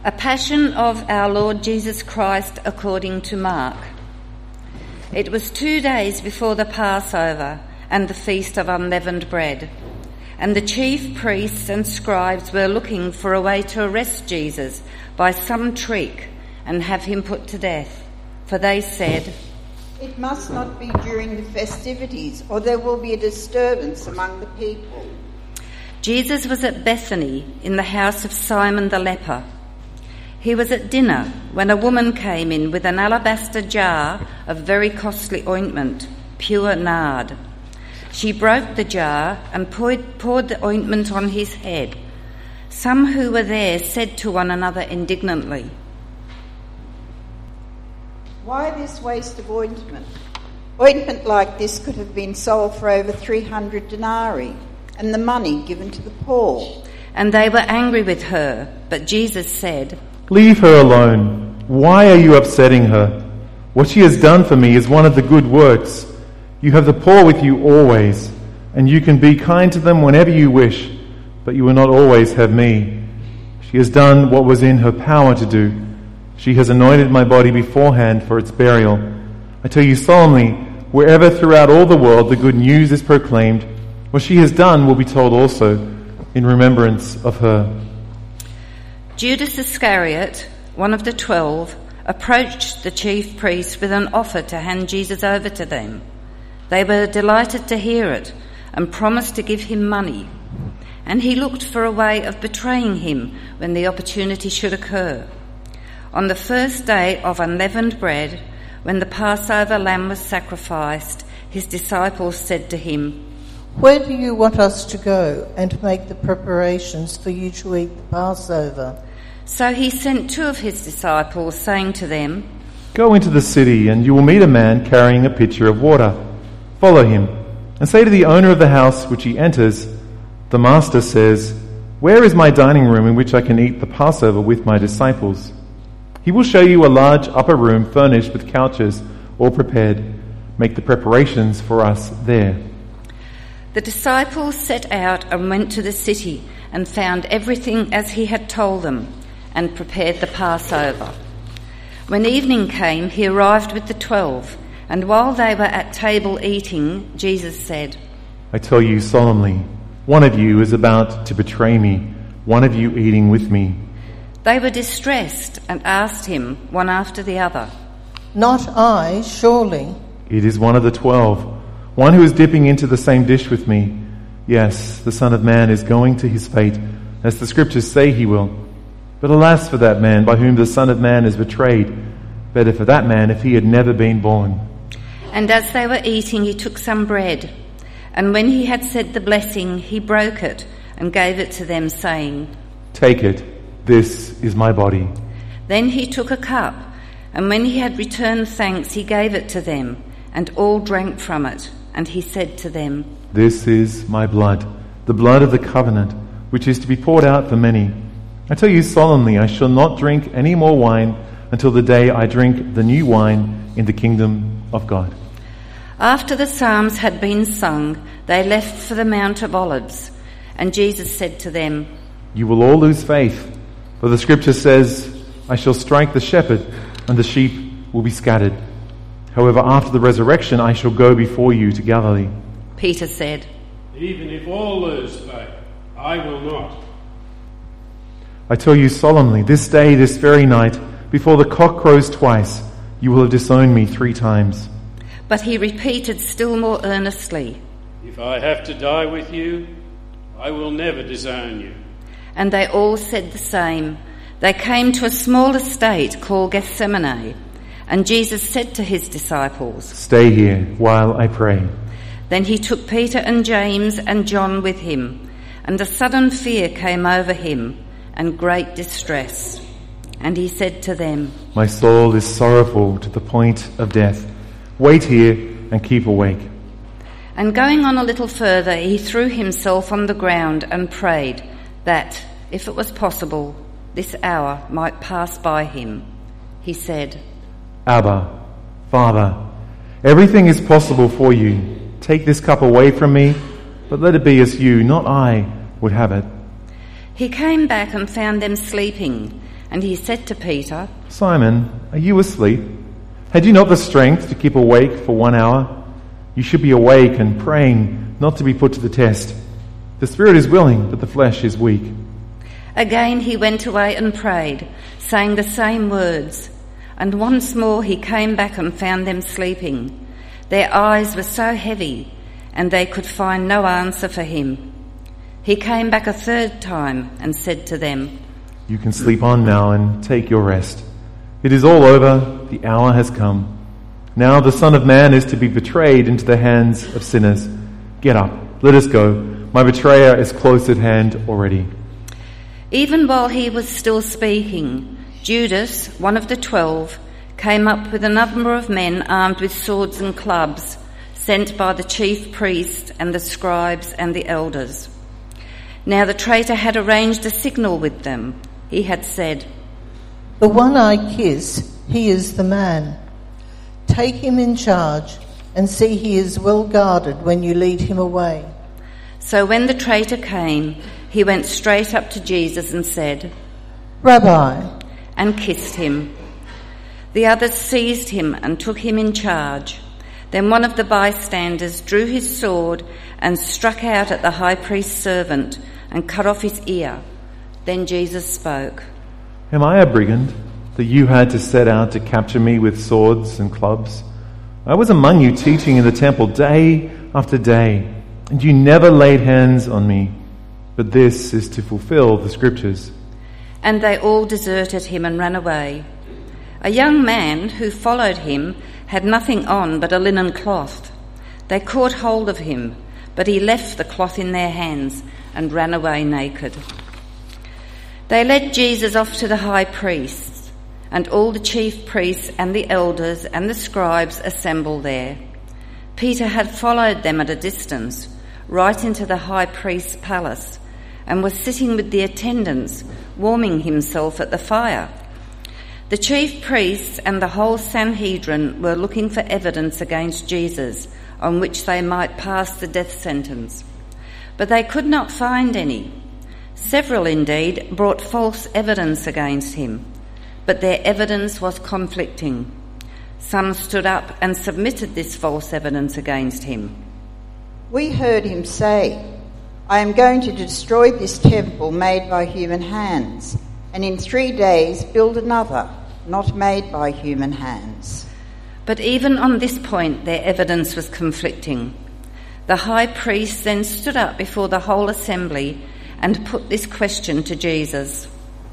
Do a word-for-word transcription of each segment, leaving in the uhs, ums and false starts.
A Passion of our Lord Jesus Christ according to Mark. It was two days before the Passover and the Feast of Unleavened Bread, and the chief priests and scribes were looking for a way to arrest Jesus by some trick and have him put to death. For they said, "It must not be during the festivities, or there will be a disturbance among the people." Jesus was at Bethany in the house of Simon the leper. He was at dinner when a woman came in with an alabaster jar of very costly ointment, pure nard. She broke the jar and poured, poured the ointment on his head. Some who were there said to one another indignantly, "Why this waste of ointment? Ointment like this could have been sold for over three hundred denarii, and the money given to the poor." And they were angry with her, but Jesus said, "Leave her alone. Why are you upsetting her? What she has done for me is one of the good works. You have the poor with you always, and you can be kind to them whenever you wish, but you will not always have me. She has done what was in her power to do. She has anointed my body beforehand for its burial. I tell you solemnly, wherever throughout all the world the good news is proclaimed, what she has done will be told also in remembrance of her." Judas Iscariot, one of the twelve, approached the chief priests with an offer to hand Jesus over to them. They were delighted to hear it and promised to give him money. And he looked for a way of betraying him when the opportunity should occur. On the first day of unleavened bread, when the Passover lamb was sacrificed, his disciples said to him, "Where do you want us to go and make the preparations for you to eat the Passover?" So he sent two of his disciples, saying to them, "Go into the city, and you will meet a man carrying a pitcher of water. Follow him, and say to the owner of the house which he enters, 'The master says, where is my dining room in which I can eat the Passover with my disciples?' He will show you a large upper room furnished with couches, all prepared. Make the preparations for us there." The disciples set out and went to the city and found everything as he had told them, and prepared the Passover. When evening came, he arrived with the twelve, and while they were at table eating, Jesus said, "I tell you solemnly, one of you is about to betray me, one of you eating with me." They were distressed and asked him, one after the other, "Not I, surely?" "It is one of the twelve, one who is dipping into the same dish with me. Yes, the Son of Man is going to his fate, as the scriptures say he will. But alas for that man by whom the Son of Man is betrayed. Better for that man if he had never been born." And as they were eating, he took some bread, and when he had said the blessing, he broke it and gave it to them, saying, "Take it, this is my body." Then he took a cup, and when he had returned thanks, he gave it to them, and all drank from it. And he said to them, "This is my blood, the blood of the covenant, which is to be poured out for many. I tell you solemnly, I shall not drink any more wine until the day I drink the new wine in the kingdom of God." After the psalms had been sung, they left for the Mount of Olives, and Jesus said to them, "You will all lose faith, for the scripture says, I shall strike the shepherd, and the sheep will be scattered. However, after the resurrection, I shall go before you to Galilee." Peter said, "Even if all lose faith, I will not." "I tell you solemnly, this day, this very night, before the cock crows twice, you will have disowned me three times." But he repeated still more earnestly, "If I have to die with you, I will never disown you." And they all said the same. They came to a small estate called Gethsemane, and Jesus said to his disciples, "Stay here while I pray." Then he took Peter and James and John with him, and a sudden fear came over him and great distress. And he said to them, "My soul is sorrowful to the point of death. Wait here and keep awake." And going on a little further, he threw himself on the ground and prayed that, if it was possible, this hour might pass by him. He said, "Abba, Father, everything is possible for you. Take this cup away from me, but let it be as you, not I, would have it." He came back and found them sleeping, And he said to Peter, Simon, are you asleep? Had you not the strength to keep awake for one hour? You should be awake and praying, not to be put to the test. The spirit is willing, but the flesh is weak. Again he went away and prayed, saying the same words. And once more he came back and found them sleeping. Their eyes were so heavy, and they could find no answer for him. He came back a third time and said to them, You can sleep on now and take your rest. It is all over, the hour has come. Now the Son of Man is to be betrayed into the hands of sinners. Get up, let us go. My betrayer is close at hand already. Even while he was still speaking, Judas, one of the twelve, came up with a number of men armed with swords and clubs, sent by the chief priests and the scribes and the elders. Now the traitor had arranged a signal with them. He had said, The one I kiss, he is the man. Take him in charge and see he is well guarded when you lead him away. So when the traitor came, he went straight up to Jesus and said, Rabbi, and kissed him. The others seized him and took him in charge. Then one of the bystanders drew his sword and struck out at the high priest's servant and cut off his ear. Then Jesus spoke. Am I a brigand, that you had to set out to capture me with swords and clubs? I was among you teaching in the temple day after day, and you never laid hands on me. But this is to fulfill the scriptures. And they all deserted him and ran away. A young man who followed him had nothing on but a linen cloth. They caught hold of him, but he left the cloth in their hands and ran away naked. They led Jesus off to the high priests, and all the chief priests and the elders and the scribes assembled there. Peter had followed them at a distance, right into the high priest's palace, and was sitting with the attendants, warming himself at the fire. The chief priests and the whole Sanhedrin were looking for evidence against Jesus on which they might pass the death sentence. But they could not find any. Several, indeed, brought false evidence against him, but their evidence was conflicting. Some stood up and submitted this false evidence against him. We heard him say, I am going to destroy this temple made by human hands, and in three days build another, not made by human hands. But even on this point their evidence was conflicting. The high priest then stood up before the whole assembly and put this question to Jesus.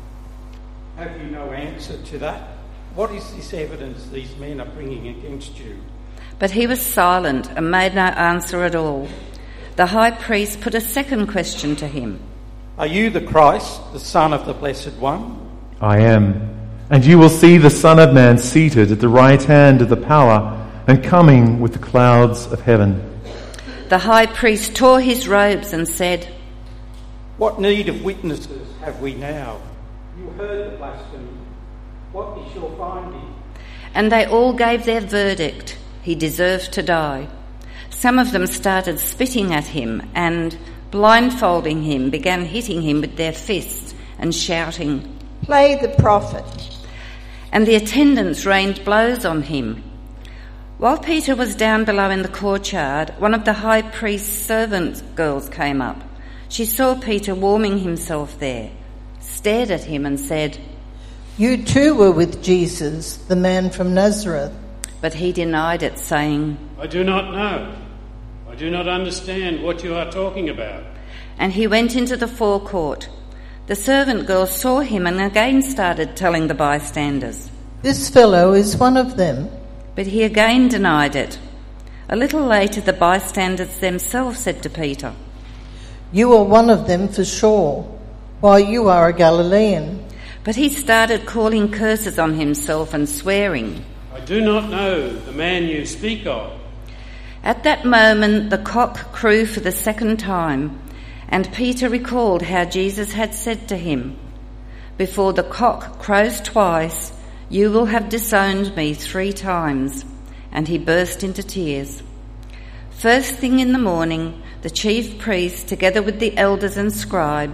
Have you no answer to that? What is this evidence these men are bringing against you? But he was silent and made no answer at all. The high priest put a second question to him. Are you the Christ, the Son of the Blessed One? I am. And you will see the Son of Man seated at the right hand of the power and coming with the clouds of heaven. The high priest tore his robes and said, What need of witnesses have we now? You heard the blasphemy. What is your finding? And they all gave their verdict. He deserved to die. Some of them started spitting at him and, blindfolding him, began hitting him with their fists and shouting, Play the prophet. And the attendants rained blows on him. While Peter was down below in the courtyard, one of the high priest's servant girls came up. She saw Peter warming himself there, stared at him and said, You too were with Jesus, the man from Nazareth. But he denied it, saying, I do not know. I do not understand what you are talking about. And he went into the forecourt. The servant girl saw him and again started telling the bystanders. This fellow is one of them. But he again denied it. A little later, the bystanders themselves said to Peter, You are one of them for sure, while you are a Galilean. But he started calling curses on himself and swearing. I do not know the man you speak of. At that moment, the cock crew for the second time, and Peter recalled how Jesus had said to him, Before the cock crows twice, you will have disowned me three times. And he burst into tears. First thing in the morning, the chief priests, together with the elders and scribes,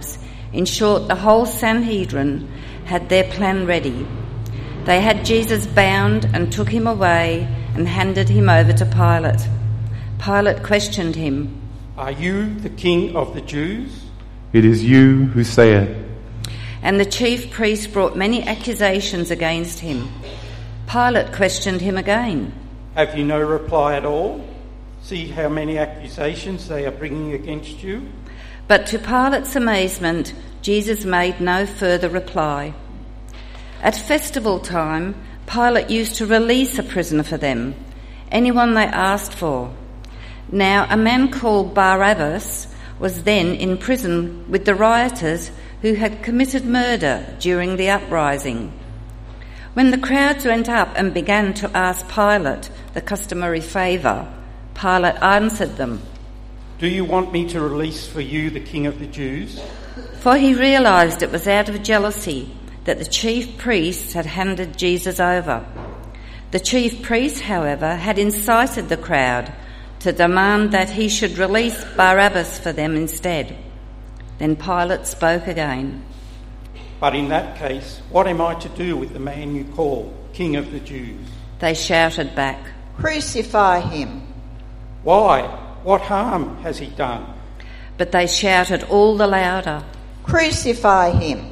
In short, the whole Sanhedrin had their plan ready. They had Jesus bound and took him away and handed him over to Pilate. Pilate questioned him. Are you the king of the Jews? It is you who say it. And the chief priests brought many accusations against him. Pilate questioned him again. Have you no reply at all? See how many accusations they are bringing against you? But to Pilate's amazement, Jesus made no further reply. At festival time, Pilate used to release a prisoner for them, anyone they asked for. Now, a man called Barabbas was then in prison with the rioters who had committed murder during the uprising. When the crowds went up and began to ask Pilate the customary favour, Pilate answered them. Do you want me to release for you the king of the Jews? For he realised it was out of jealousy that the chief priests had handed Jesus over. The chief priests, however, had incited the crowd to demand that he should release Barabbas for them instead. Then Pilate spoke again. But in that case, what am I to do with the man you call King of the Jews? They shouted back. Crucify him. Why? What harm has he done? But they shouted all the louder. Crucify him.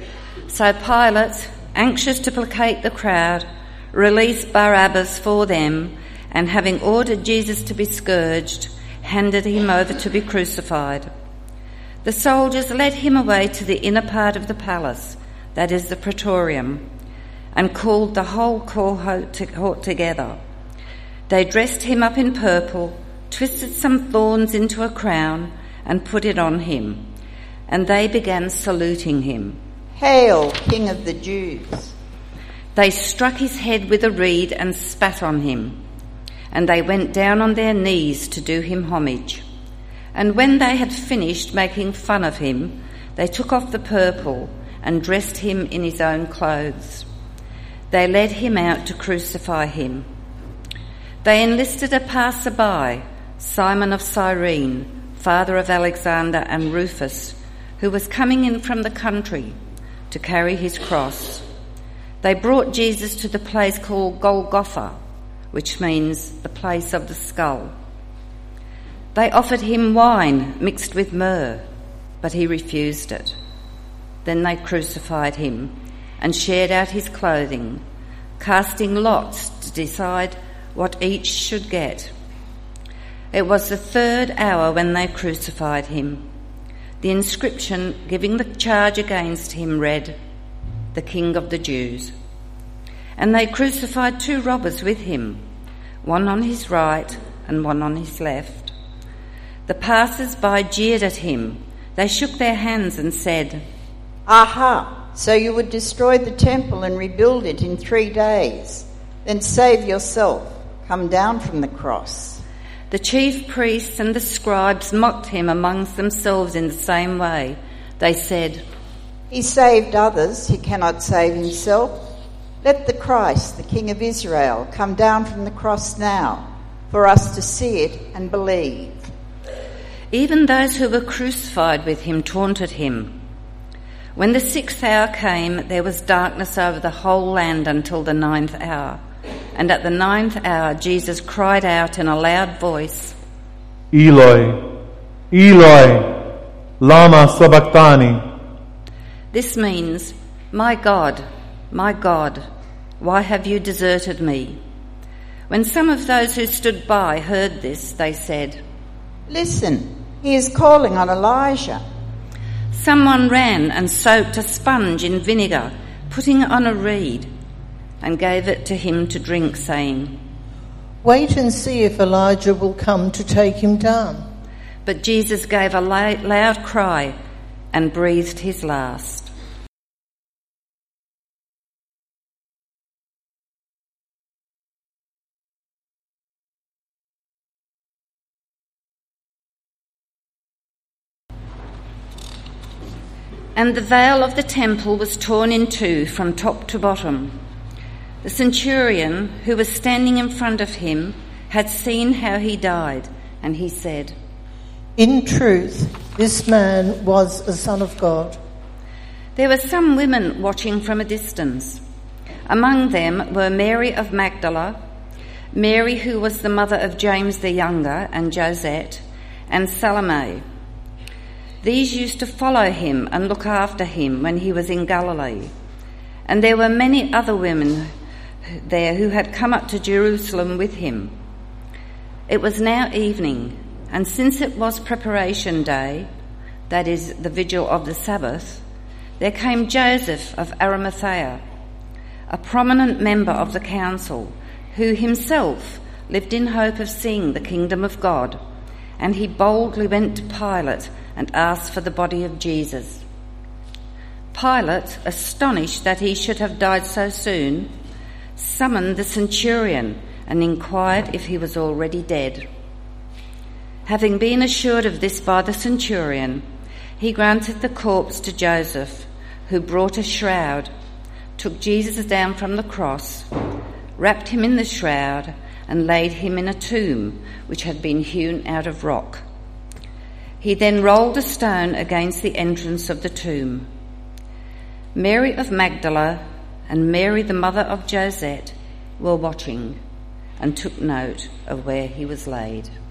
So Pilate, anxious to placate the crowd, released Barabbas for them, and having ordered Jesus to be scourged, handed him over to be crucified. The soldiers led him away to the inner part of the palace, that is the praetorium, and called the whole cohort together. They dressed him up in purple, twisted some thorns into a crown, and put it on him, and they began saluting him. Hail, King of the Jews! They struck his head with a reed and spat on him, and they went down on their knees to do him homage. And when they had finished making fun of him, they took off the purple and dressed him in his own clothes. They led him out to crucify him. They enlisted a passer-by, Simon of Cyrene, father of Alexander and Rufus, who was coming in from the country to carry his cross. They brought Jesus to the place called Golgotha, which means the place of the skull. They offered him wine mixed with myrrh, but he refused it. Then they crucified him and shared out his clothing, casting lots to decide what each should get. It was the third hour when they crucified him. The inscription giving the charge against him read, "The King of the Jews." And they crucified two robbers with him, one on his right and one on his left. The passers-by jeered at him. They shook their hands and said, Aha! So you would destroy the temple and rebuild it in three days. Then save yourself. Come down from the cross. The chief priests and the scribes mocked him amongst themselves in the same way. They said, He saved others, he cannot save himself. Let the Christ, the King of Israel, come down from the cross now, for us to see it and believe. Even those who were crucified with him taunted him. When the sixth hour came, there was darkness over the whole land until the ninth hour. And at the ninth hour, Jesus cried out in a loud voice, Eloi, Eloi, lama sabachthani. This means, My God, my God, why have you deserted me? When some of those who stood by heard this, they said, Listen, he is calling on Elijah. Someone ran and soaked a sponge in vinegar, putting it on a reed, and gave it to him to drink, saying, Wait and see if Elijah will come to take him down. But Jesus gave a loud cry and breathed his last. And the veil of the temple was torn in two from top to bottom. The centurion, who was standing in front of him, had seen how he died, and he said, In truth, This man was a son of God. There were some women watching from a distance. Among them were Mary of Magdala, Mary who was the mother of James the Younger and Josette, and Salome. These used to follow him and look after him when he was in Galilee. And there were many other women there who had come up to Jerusalem with him. It was now evening, and since it was preparation day, that is, the vigil of the Sabbath, there came Joseph of Arimathea, a prominent member of the council, who himself lived in hope of seeing the kingdom of God, and he boldly went to Pilate and asked for the body of Jesus. Pilate, astonished that he should have died so soon, summoned the centurion and inquired if he was already dead. Having been assured of this by the centurion, he granted the corpse to Joseph, who brought a shroud, took Jesus down from the cross, wrapped him in the shroud, and laid him in a tomb which had been hewn out of rock. He then rolled a stone against the entrance of the tomb. Mary of Magdala and Mary the mother of Josette were watching and took note of where he was laid.